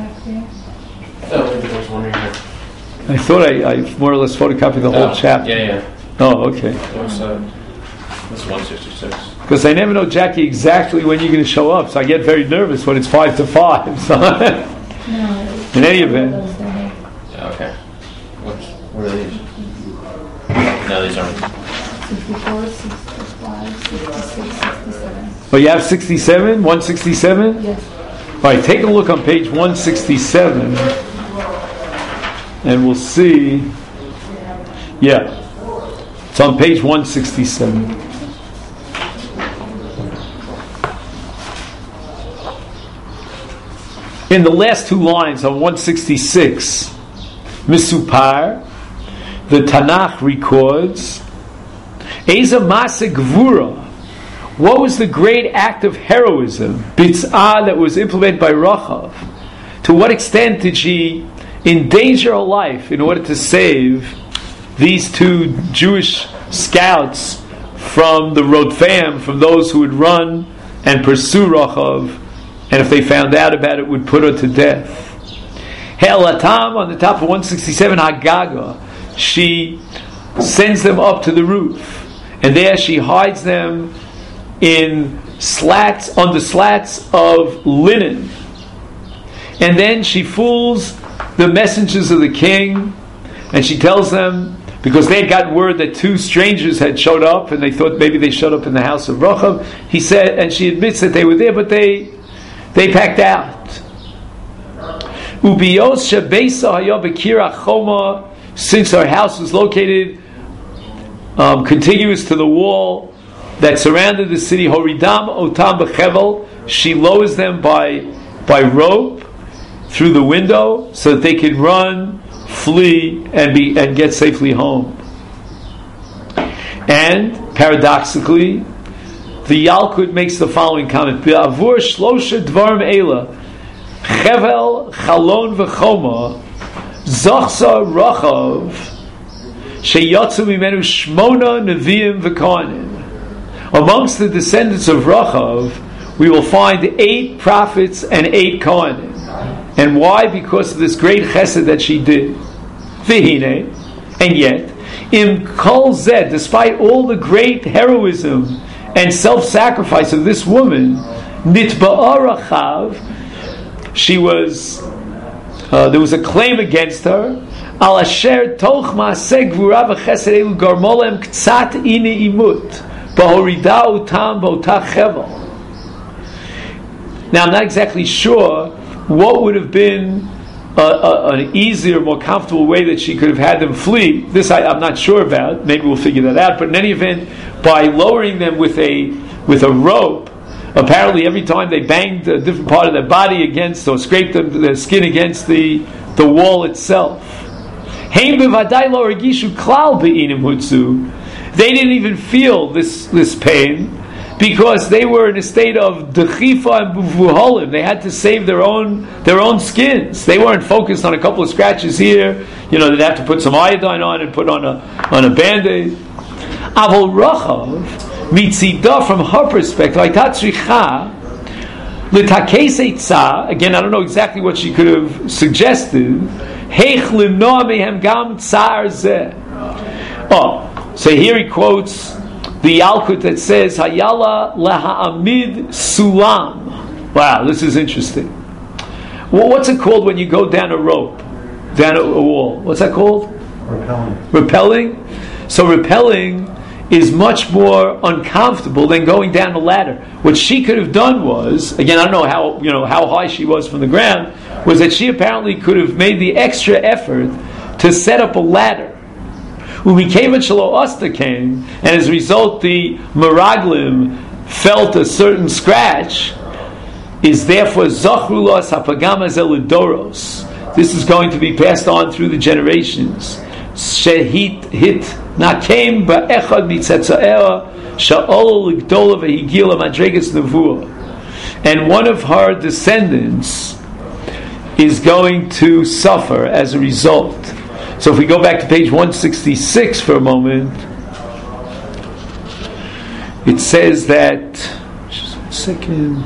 I thought I more or less photocopied the whole chapter. Yeah. Oh, okay. That's 166. Because I never know, Jackie, exactly when you're going to show up, so I get very nervous when it's 5 to 5. So in any event. Yeah, okay. What are these? No, these aren't. 64, 65, 66, 67. Oh, you have 67? 167? Yes. All right, take a look on page 167, and we'll see. Yeah, it's on page 167. In the last two lines on 166, Misupar, the Tanakh records, Eza Masa Gvura, what was the great act of heroism, Bitz'ah, that was implemented by Rachav? To what extent did she endanger her life in order to save these two Jewish scouts from the Rodfam, from those who would run and pursue Rachav, and if they found out about it, would put her to death. He'elatam, on the top of 167, Hagaga, she sends them up to the roof, and there she hides them in slats, under slats of linen. And then she fools the messengers of the king, and she tells them, because they had gotten word that two strangers had showed up, and they thought maybe they showed up in the house of Rachav. He said, and she admits that they were there, but they packed out. Ubiyos shebeisa haya b'kira choma, since her house was located contiguous to the wall that surrounded the city, horidam otam b'chevel, she lowers them by rope through the window so that they could run, flee, and get safely home. And paradoxically, the Yalkut makes the following comment: Be'avur shlosha dvarim eila, chevel, chalon, v'choma, zochsa rachav, sheyotzu mimenu shmona neviim v'kohanim. Amongst the descendants of Rachav, we will find 8 prophets and 8 kohanim. And why? Because of this great chesed that she did. V'hine, and yet, im kol zed, despite all the great heroism and self-sacrifice of this woman, nitba'a Rachav, she was, there was a claim against her, al asher toch ma'aseh gvura v'chesed elu garmolem k'tzat ini imut, b'horida utam b'otach chevel. Now I'm not exactly sure what would have been an easier, more comfortable way that she could have had them flee. This I'm not sure about. Maybe we'll figure that out. But in any event, by lowering them with a rope, apparently every time they banged a different part of their body against, or scraped their skin against the wall itself. They didn't even feel this pain, because they were in a state of dechifa and buvuholim. They had to save their own skins. They weren't focused on a couple of scratches here. They'd have to put some iodine on and put on a band-aid. Avol Rachav, mitzida, from her perspective, L'takes eitzah, again, I don't know exactly what she could have suggested. Heich limnoa mehem gam tsar zeh. Oh, so here he quotes the Yalkut that says, Hayala laha'amid sulam. Wow, this is interesting. Well, what's it called when you go down a rope, down a wall? What's that called? Rappelling. So rappelling is much more uncomfortable than going down a ladder. What she could have done was, again, I don't know how high she was from the ground, was that she apparently could have made the extra effort to set up a ladder. When we came at Shalo Asta came, and as a result the Meraglim felt a certain scratch, is therefore Zachrulos Hapagama Zelidoros. This is going to be passed on through the generations. Shehit hit nakem ba'echad mitzetzaera sha'ol ligdola v'higila madregas nevuah, and one of her descendants is going to suffer as a result. So if we go back to page 166 for a moment, it says that, just 1 second,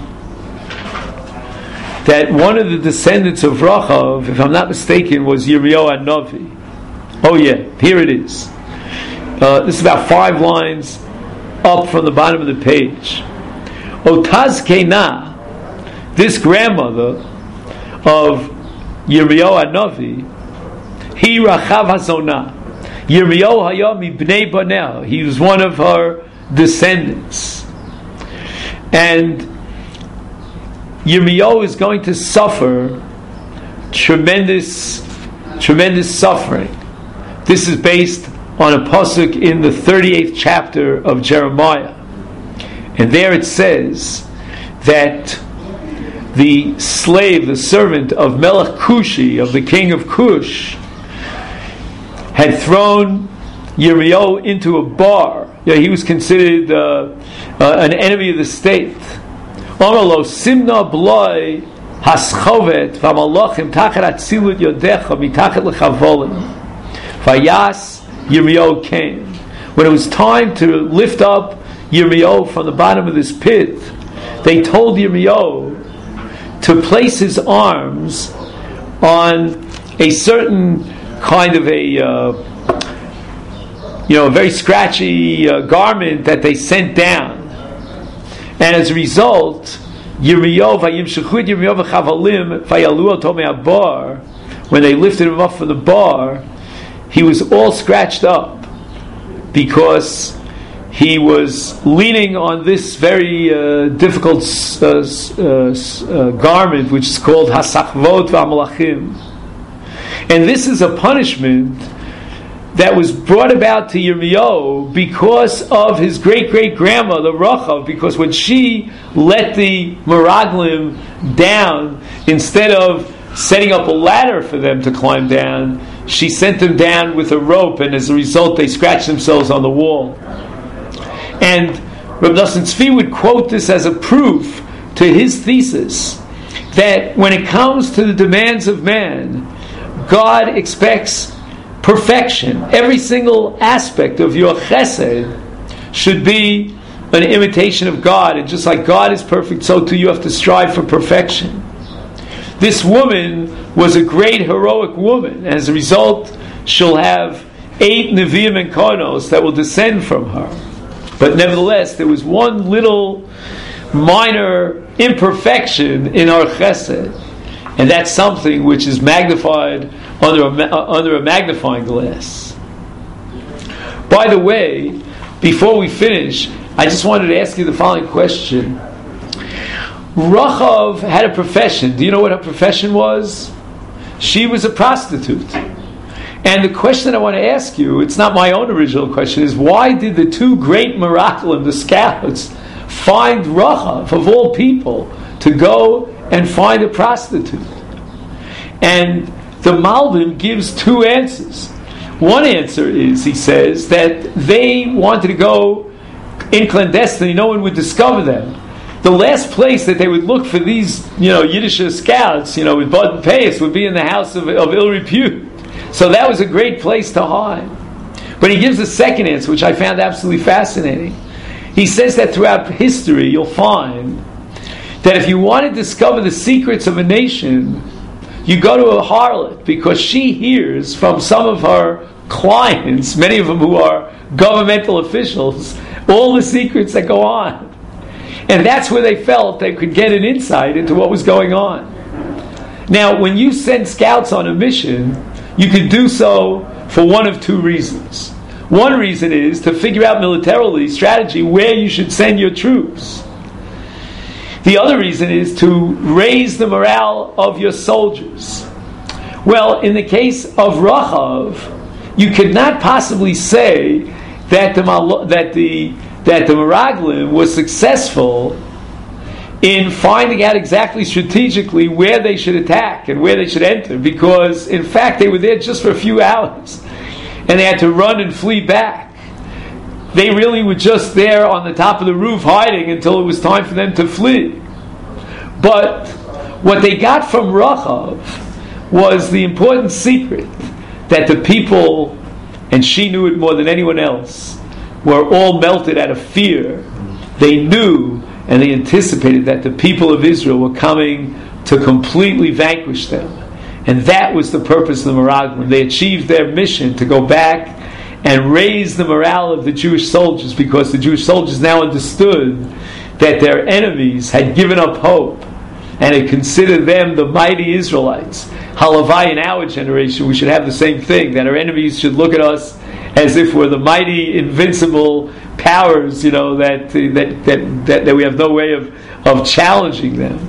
that one of the descendants of Rachav, if I'm not mistaken, was Yirmiyahu Hanavi. Oh yeah, here it is. This is about 5 lines up from the bottom of the page. Otaz Kena, this grandmother of Yirmiyahu Hanavi, he Rachav Hazonah. Yirmiyahu Hayah Mibnei Banel. He was one of her descendants. And Yirmiyahu is going to suffer tremendous suffering. This is based on a pasuk in the 38th chapter of Jeremiah. And there it says that the slave, the servant of Melech Cushi, of the king of Cush, had thrown Yirmiyahu into a bar. He was considered an enemy of the state. Omalo simna bloi haschovet v'malachim tachat atzilut yodecha mitachat lechavvolim. Vayas Yirmiyahu came. When it was time to lift up Yirmiyahu from the bottom of this pit, they told Yirmiyahu to place his arms on a certain kind of a very scratchy garment that they sent down, and as a result, when they lifted him up from the bar, he was all scratched up because he was leaning on this very difficult garment, which is called Hasachvot V'Amalachim. And this is a punishment that was brought about to Yirmiyahu because of his great-great-grandmother, Rachav, because when she let the Meraglim down, instead of setting up a ladder for them to climb down, she sent them down with a rope, and as a result they scratched themselves on the wall. And Reb Nosson Tzvi would quote this as a proof to his thesis that when it comes to the demands of man, God expects perfection. Every single aspect of your chesed should be an imitation of God, and just like God is perfect, so too you have to strive for perfection. This woman was a great heroic woman, and as a result she'll have 8 Nevi'im and Konos that will descend from her. But nevertheless, there was one little minor imperfection in our chesed, and that's something which is magnified under a magnifying glass. By the way, before we finish, I just wanted to ask you the following question. Rachav had a profession. Do you know what her profession was? She was a prostitute. And the question I want to ask you, it's not my own original question, is why did the 2 great Meraglim, the scouts, find Rachav, of all people, to go and find a prostitute? And the Malbim gives 2 answers. One answer is, he says, that they wanted to go in clandestiny, no one would discover them. The last place that they would look for these, Yiddish scouts, with Bud and Payas, would be in the house of ill repute. So that was a great place to hide. But he gives a second answer, which I found absolutely fascinating. He says that throughout history, you'll find that if you want to discover the secrets of a nation, you go to a harlot, because she hears from some of her clients, many of them who are governmental officials, all the secrets that go on. And that's where they felt they could get an insight into what was going on. Now, when you send scouts on a mission, you could do so for one of two reasons. One reason is to figure out militarily, strategy, where you should send your troops. The other reason is to raise the morale of your soldiers. Well, in the case of Rachav, you could not possibly say that the Meraglim was successful in finding out exactly strategically where they should attack and where they should enter, because in fact they were there just for a few hours and they had to run and flee back. They really were just there on the top of the roof hiding until it was time for them to flee. But what they got from Rachav was the important secret that the people, and she knew it more than anyone else, were all melted out of fear. They knew and they anticipated that the people of Israel were coming to completely vanquish them. And that was the purpose of the Meraglim. They achieved their mission to go back and raise the morale of the Jewish soldiers, because the Jewish soldiers now understood that their enemies had given up hope and had considered them the mighty Israelites. Halavai, in our generation, we should have the same thing, that our enemies should look at us as if we're the mighty, invincible powers, that we have no way of challenging them.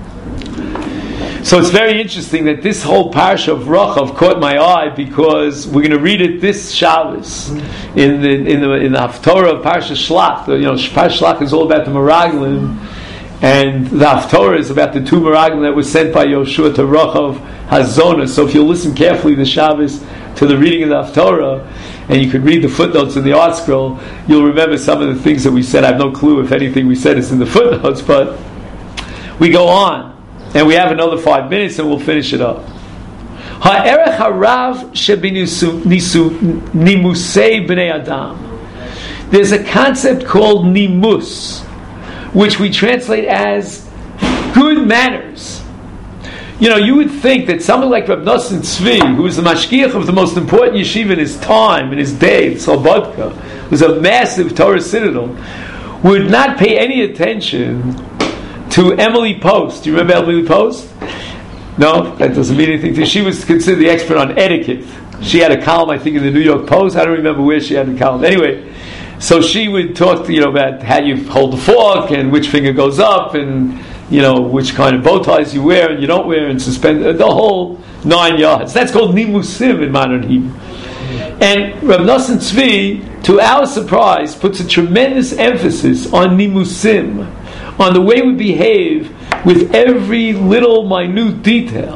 So it's very interesting that this whole parsha of Rachav caught my eye, because we're going to read it this Shabbos in the Haftorah of Parsha Shlach. Parsha Shlach is all about the Meraglim, and the Haftorah is about the two Meraglim that were sent by Yoshua to Rachav Hazonah. So if you'll listen carefully this Shabbos to the reading of the Haftorah, and you could read the footnotes in the art scroll, you'll remember some of the things that we said. I have no clue if anything we said is in the footnotes, but we go on. And we have another 5 minutes and we'll finish it up. Ha'erech harav shebinimusei b'nei adam. There's a concept called nimus, which we translate as good manners. You would think that someone like Reb Nosson Tzvi, who was the mashgiach of the most important yeshiva in his time, in his day, Slobodka, was a massive Torah citadel, would not pay any attention to Emily Post. Do you remember Emily Post? No, that doesn't mean anything to you. She was considered the expert on etiquette. She had a column, I think, in the New York Post. I don't remember where she had the column. Anyway, so she would talk about how you hold the fork and which finger goes up and which kind of bow ties you wear and you don't wear, and suspend the whole 9 yards. That's called nimusim in modern Hebrew. And Reb Nosson Tzvi, to our surprise, puts a tremendous emphasis on nimusim, on the way we behave with every little minute detail.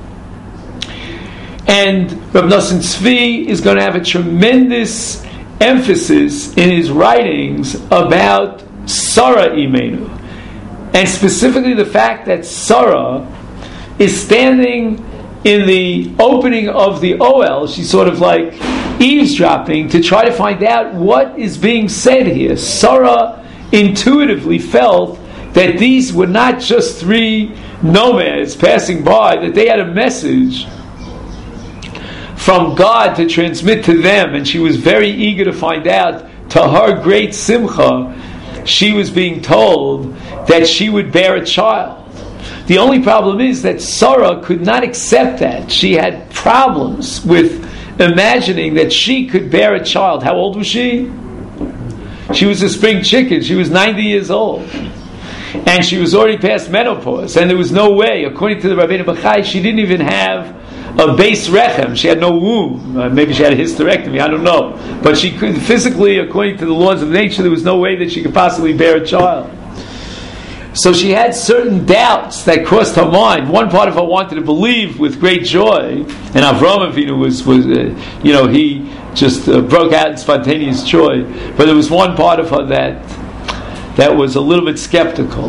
And Reb Nosson Tzvi is going to have a tremendous emphasis in his writings about Sarah Imenu, and specifically the fact that Sarah is standing in the opening of the Ohel. She's sort of like eavesdropping to try to find out what is being said here. Sarah intuitively felt that these were not just 3 nomads passing by, that they had a message from God to transmit to them, and she was very eager to find out. To her great simcha, she was being told that she would bear a child. The only problem is that Sarah could not accept that. She had problems with imagining that she could bear a child. How old was she? She was a spring chicken. She was 90 years old. And she was already past menopause. And there was no way, according to the Rabbeinu Bachai, she didn't even have a base rechem. She had no womb. Maybe she had a hysterectomy. I don't know. But she could, physically, according to the laws of nature, there was no way that she could possibly bear a child. So she had certain doubts that crossed her mind. One part of her wanted to believe with great joy, and Avraham Avinu was he just broke out in spontaneous joy. But there was one part of her that was a little bit skeptical.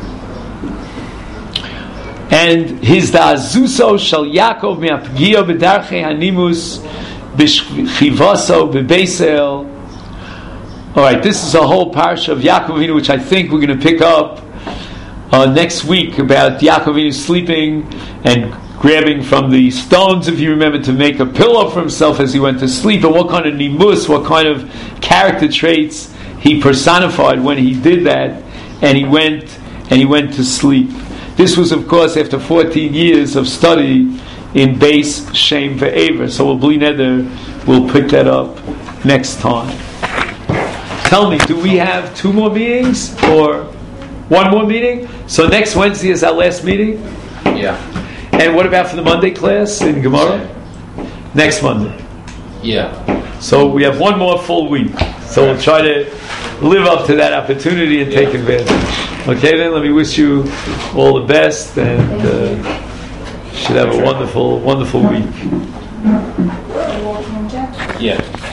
And his da'azuso shel Yaakov me'apgiya b'darchei hanimus b'chivaso b'beisel. All right, this is a whole parsha of Yaakov Avinu, which I think we're going to pick up next week about Yaakov Avinu sleeping and grabbing from the stones, if you remember, to make a pillow for himself as he went to sleep, and what kind of nimus, what kind of character traits he personified when he did that, and he went to sleep. This was, of course, after 14 years of study in Beis Shem Ve'ever. So we'll pick that up next time. Tell me, do we have 2 more meetings or 1 more meeting? So next Wednesday is our last meeting? Yeah. And what about for the Monday class in Gemara? Next Monday. Yeah. So we have 1 more full week. So we'll try to live up to that opportunity and take advantage. Okay, then let me wish you all the best, and should have a wonderful, wonderful week. Walking on Jack. Yeah.